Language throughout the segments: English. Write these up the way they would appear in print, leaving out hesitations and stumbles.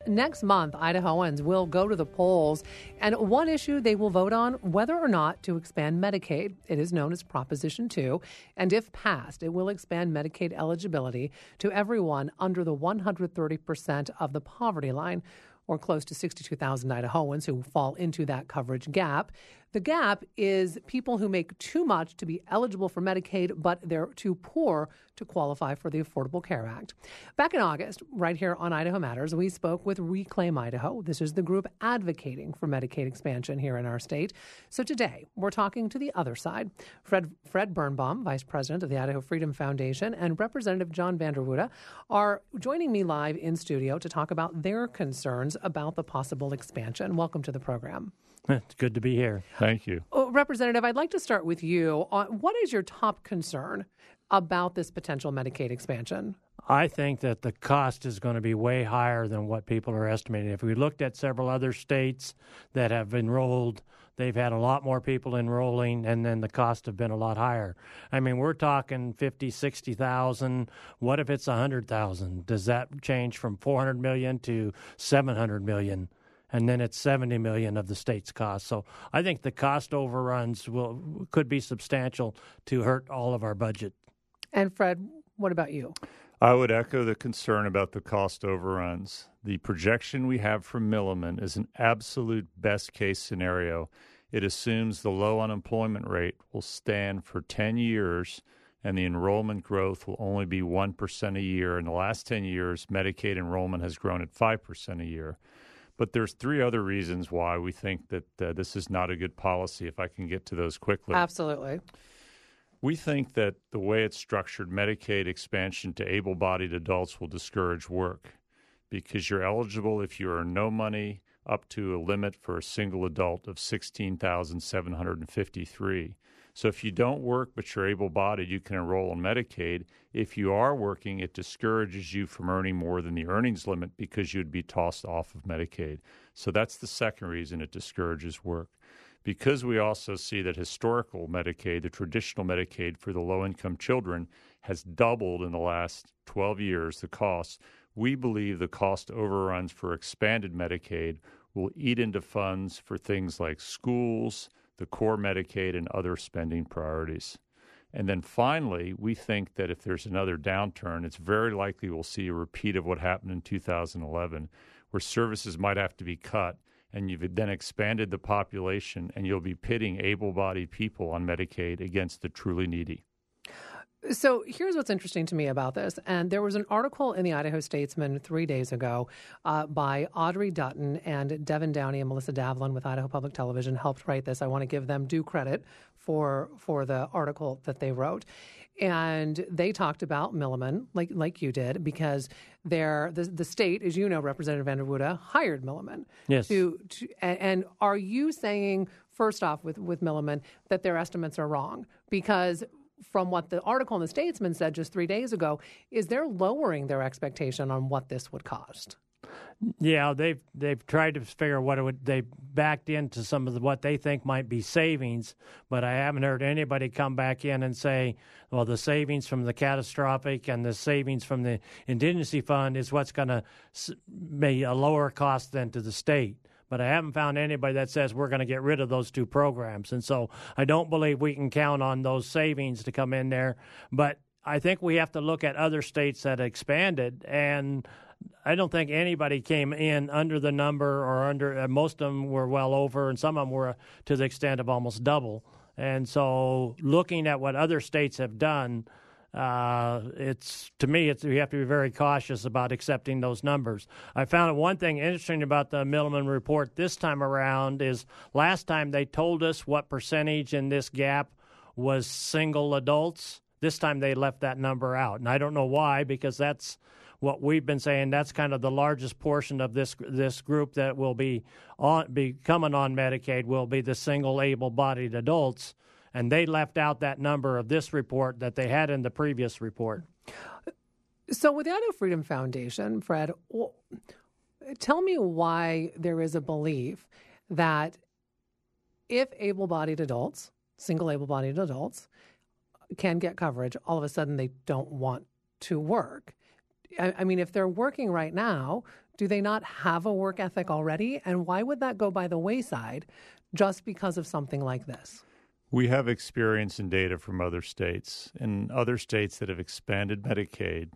next month, Idahoans will go to the polls, and one issue they will vote on, whether or not to expand Medicaid. It is known as Proposition 2, and if passed, it will expand Medicaid eligibility to everyone under the 130% of the poverty line, or close to 62,000 Idahoans who fall into that coverage gap. The gap is people who make too much to be eligible for Medicaid, but they're too poor to qualify for the Affordable Care Act. Back in August, right here on Idaho Matters, we spoke with Reclaim Idaho. This is the group advocating for Medicaid expansion here in our state. So today, we're talking to the other side. Fred Birnbaum, Vice President of the Idaho Freedom Foundation, and Representative John Vanderwoude are joining me live in studio to talk about their concerns about the possible expansion. Welcome to the program. It's good to be here. Thank you. Representative, I'd like to start with you. What is your top concern about this potential Medicaid expansion? I think that the cost is going to be way higher than what people are estimating. If we looked at several other states that have enrolled, they've had a lot more people enrolling, and then the costs have been a lot higher. I mean, we're talking 50, 60,000. What if it's 100,000? Does that change from 400 million to 700 million? And then it's 70 million of the state's cost. So I think the cost overruns could be substantial to hurt all of our budget. And Fred, what about you? I would echo the concern about the cost overruns. The projection we have from Milliman is an absolute best-case scenario. It assumes the low unemployment rate will stand for 10 years and the enrollment growth will only be 1% a year. In the last 10 years, Medicaid enrollment has grown at 5% a year. But there's three other reasons why we think that this is not a good policy, if I can get to those quickly. Absolutely. We think that the way it's structured, Medicaid expansion to able-bodied adults will discourage work because you're eligible if you earn no money up to a limit for a single adult of $16,753. So if you don't work but you're able-bodied, you can enroll in Medicaid. If you are working, it discourages you from earning more than the earnings limit because you'd be tossed off of Medicaid. So that's the second reason it discourages work. Because we also see that historical Medicaid, the traditional Medicaid for the low-income children, has doubled in the last 12 years, the cost, we believe the cost overruns for expanded Medicaid will eat into funds for things like schools, the core Medicaid, and other spending priorities. And then finally, we think that if there's another downturn, it's very likely we'll see a repeat of what happened in 2011, where services might have to be cut, and you've then expanded the population, and you'll be pitting able-bodied people on Medicaid against the truly needy. So here's what's interesting to me about this. And there was an article in the Idaho Statesman 3 days ago by Audrey Dutton, and Devin Downey and Melissa Davlin with Idaho Public Television helped write this. I want to give them due credit for the article that they wrote. And they talked about Milliman, like you did, because the state, as you know, Representative Vanderwoude, hired Milliman. Yes. And are you saying, first off, with Milliman, that their estimates are wrong? Because from what the article in the Statesman said just 3 days ago, is they're lowering their expectation on what this would cost. Yeah, they've tried to figure what it would. They backed into some of what they think might be savings, but I haven't heard anybody come back in and say, well, the savings from the catastrophic and the savings from the indigency fund is what's going to be a lower cost than to the state. But I haven't found anybody that says we're going to get rid of those two programs. And so I don't believe we can count on those savings to come in there. But I think we have to look at other states that expanded, and I don't think anybody came in under the number or under. Most of them were well over, and some of them were to the extent of almost double. And so looking at what other states have done, we have to be very cautious about accepting those numbers. I found one thing interesting about the Milliman report this time around is last time they told us what percentage in this gap was single adults. This time they left that number out, and I don't know why, because that's what we've been saying. That's kind of the largest portion of this group that will be coming on Medicaid will be the single able-bodied adults. And they left out that number of this report that they had in the previous report. So with the Idaho Freedom Foundation, Fred, tell me why there is a belief that if able-bodied adults, single able-bodied adults, can get coverage, all of a sudden they don't want to work. I mean, if they're working right now, Do they not have a work ethic already? And why would that go by the wayside just because of something like this? We have experience and data from other states. In other states that have expanded Medicaid,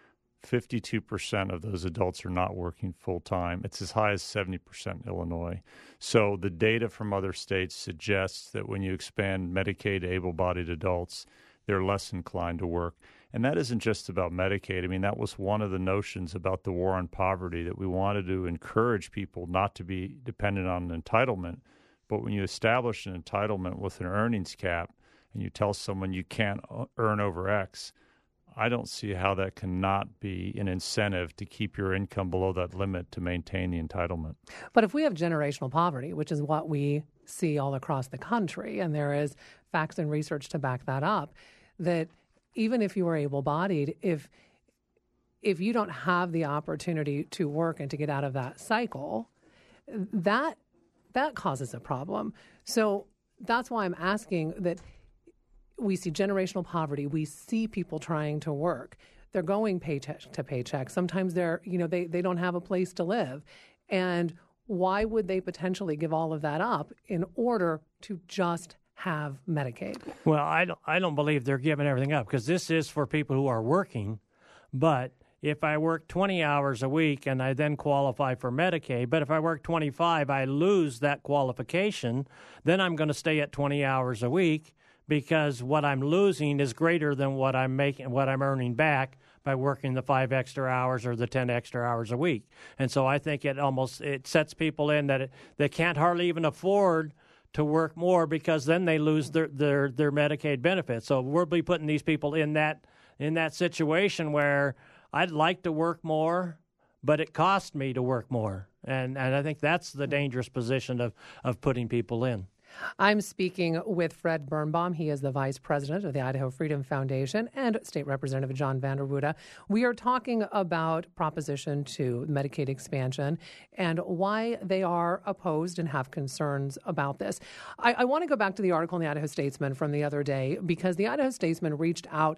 52% of those adults are not working full-time. It's as high as 70% in Illinois. So the data from other states suggests that when you expand Medicaid to able-bodied adults, they're less inclined to work. And that isn't just about Medicaid. I mean, that was one of the notions about the war on poverty, that we wanted to encourage people not to be dependent on an entitlement. But when you establish an entitlement with an earnings cap and you tell someone you can't earn over X, I don't see how that cannot be an incentive to keep your income below that limit to maintain the entitlement. But if we have generational poverty, which is what we see all across the country, and there is facts and research to back that up, that even if you are able-bodied, if you don't have the opportunity to work and to get out of that cycle, that causes a problem. So that's why I'm asking that. We see generational poverty. We see people trying to work. They're going paycheck to paycheck. Sometimes they don't have a place to live. And why would they potentially give all of that up in order to just have Medicaid? Well, I don't believe they're giving everything up, because this is for people who are working. But if I work 20 hours a week and I then qualify for Medicaid, but if I work 25, I lose that qualification, then I'm going to stay at 20 hours a week, because what I'm losing is greater than what I'm earning back by working the 5 extra hours or the 10 extra hours a week. And so I think it sets people in that they can't hardly even afford to work more, because then they lose their Medicaid benefits. So we'll be putting these people in that situation where I'd like to work more, but it costs me to work more. And I think that's the dangerous position of putting people in. I'm speaking with Fred Birnbaum. He is the vice president of the Idaho Freedom Foundation, and State Representative John Vanderwoude. We are talking about Proposition 2, Medicaid expansion, and why they are opposed and have concerns about this. I want to go back to the article in the Idaho Statesman from the other day, because the Idaho Statesman reached out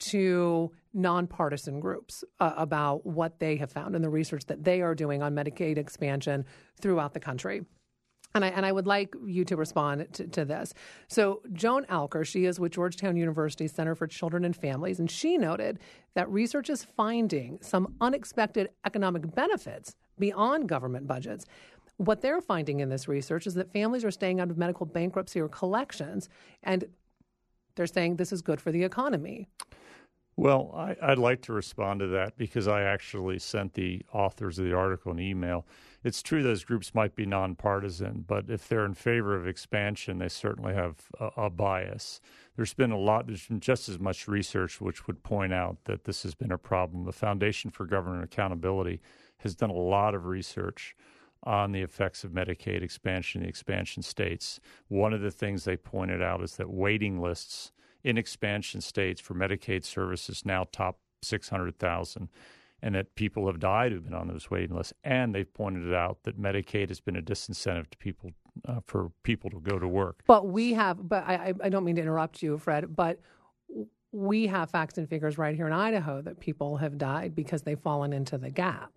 to nonpartisan groups about what they have found and the research that they are doing on Medicaid expansion throughout the country. And I would like you to respond to this. So Joan Alker, she is with Georgetown University Center for Children and Families, and she noted that research is finding some unexpected economic benefits beyond government budgets. What they're finding in this research is that families are staying out of medical bankruptcy or collections, and they're saying this is good for the economy. Well, I'd like to respond to that, because I actually sent the authors of the article an email. It's true those groups might be nonpartisan, but if they're in favor of expansion, they certainly have a bias. There's been just as much research which would point out that this has been a problem. The Foundation for Government Accountability has done a lot of research on the effects of Medicaid expansion in the expansion states. One of the things they pointed out is that waiting lists in expansion states for Medicaid services now top 600,000, and that people have died who've been on those waiting lists. And they've pointed out that Medicaid has been a disincentive to people for people to go to work. But I don't mean to interrupt you, Fred, but we have facts and figures right here in Idaho that people have died because they've fallen into the gap.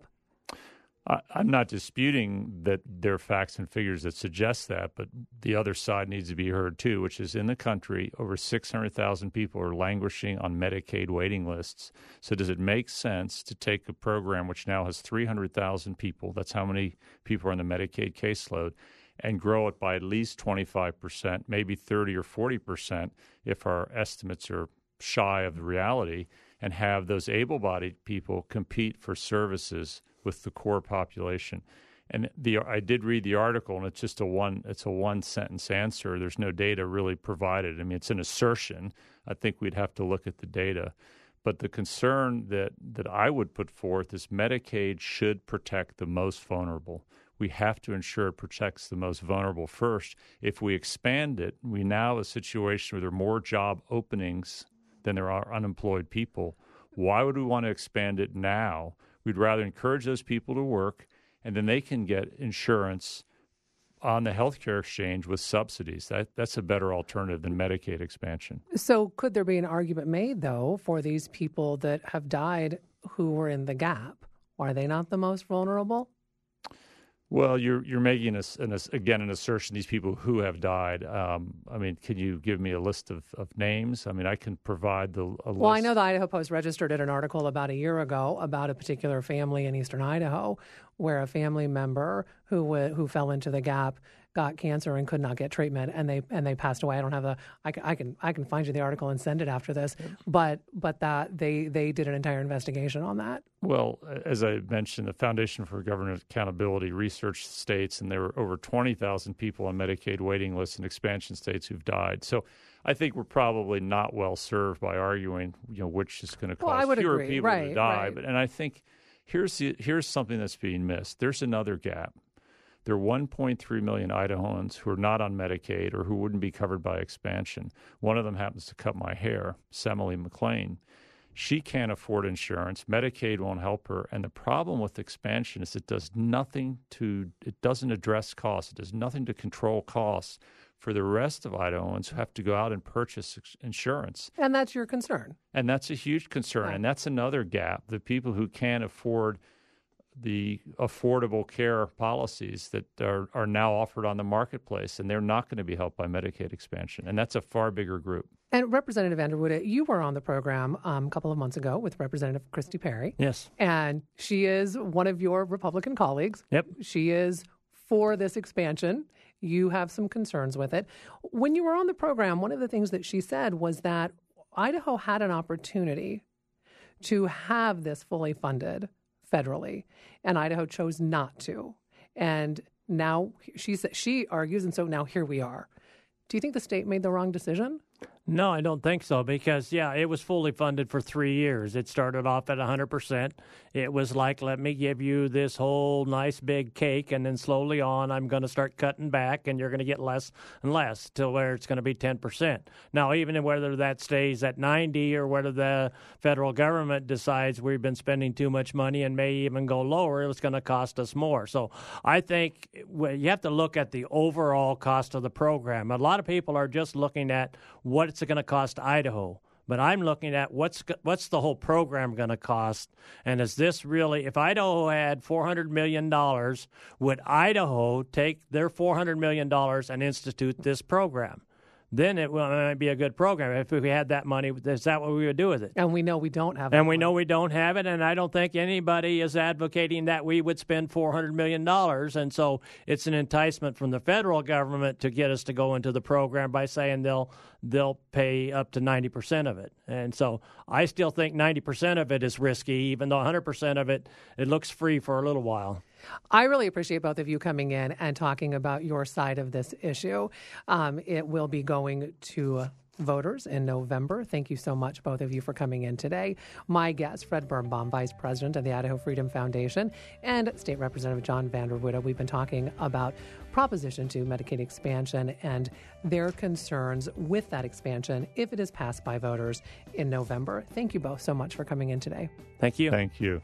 I'm not disputing that there are facts and figures that suggest that, but the other side needs to be heard too, which is in the country, over 600,000 people are languishing on Medicaid waiting lists. So does it make sense to take a program which now has 300,000 people, that's how many people are in the Medicaid caseload, and grow it by at least 25%, maybe 30 or 40% if our estimates are shy of the reality, and have those able-bodied people compete for services with the core population? And I did read the article, and it's a one sentence answer. There's no data really provided. I mean, it's an assertion. I think we'd have to look at the data. But the concern that I would put forth is Medicaid should protect the most vulnerable. We have to ensure it protects the most vulnerable first. If we expand it, we now have a situation where there are more job openings than there are unemployed people. Why would we want to expand it now? We'd rather encourage those people to work, and then they can get insurance on the healthcare exchange with subsidies. That's a better alternative than Medicaid expansion. So could there be an argument made, though, for these people that have died who were in the gap? Are they not the most vulnerable? Well, you're making an assertion. These people who have died. I mean, can you give me a list of names? I mean, I can provide a list. Well, I know the Idaho Post Register did an article about a year ago about a particular family in eastern Idaho, where a family member who fell into the gap got cancer and could not get treatment, and they passed away. I don't have I can find you the article and send it after this, but that they did an entire investigation on that. Well, as I mentioned, the Foundation for Government Accountability research states, and there were over 20,000 people on Medicaid waiting lists in expansion states who've died. So I think we're probably not well served by arguing, which is going to cause fewer agree. people to die. Right. And I think here's something that's being missed. There's another gap. There are 1.3 million Idahoans who are not on Medicaid or who wouldn't be covered by expansion. One of them happens to cut my hair, Semele McLean. She can't afford insurance. Medicaid won't help her. And the problem with expansion is it doesn't address costs. It does nothing to control costs for the rest of Idahoans who have to go out and purchase insurance. And that's your concern. And that's a huge concern. Right. And that's another gap. The people who can't afford the affordable care policies that are now offered on the marketplace, and they're not going to be helped by Medicaid expansion. And that's a far bigger group. And Representative Vanderwood, you were on the program a couple of months ago with Representative Christy Perry. Yes. And she is one of your Republican colleagues. Yep. She is for this expansion. You have some concerns with it. When you were on the program, one of the things that she said was that Idaho had an opportunity to have this fully funded federally, and Idaho chose not to. And now she argues, and so now here we are. Do you think the state made the wrong decision? No, I don't think so because, it was fully funded for 3 years. It started off at 100%. It was like, let me give you this whole nice big cake, and then slowly on, I'm going to start cutting back, and you're going to get less and less till where it's going to be 10%. Now, even whether that stays at 90 or whether the federal government decides we've been spending too much money and may even go lower, it's going to cost us more. So I think you have to look at the overall cost of the program. A lot of people are just looking at what it's going to cost Idaho. But I'm looking at what's the whole program going to cost, and is this really? If Idaho had $400 million, would Idaho take their $400 million and institute this program? Then it might be a good program. If we had that money, is that what we would do with it? And we know we don't have it. And we know we don't have it, and I don't think anybody is advocating that we would spend $400 million. And so it's an enticement from the federal government to get us to go into the program by saying they'll pay up to 90% of it. And so I still think 90% of it is risky, even though 100% of it looks free for a little while. I really appreciate both of you coming in and talking about your side of this issue. It will be going to voters in November. Thank you so much, both of you, for coming in today. My guest, Fred Birnbaum, Vice President of the Idaho Freedom Foundation, and State Representative John Vanderwood. We've been talking about Proposition 2 Medicaid expansion and their concerns with that expansion if it is passed by voters in November. Thank you both so much for coming in today. Thank you. Thank you.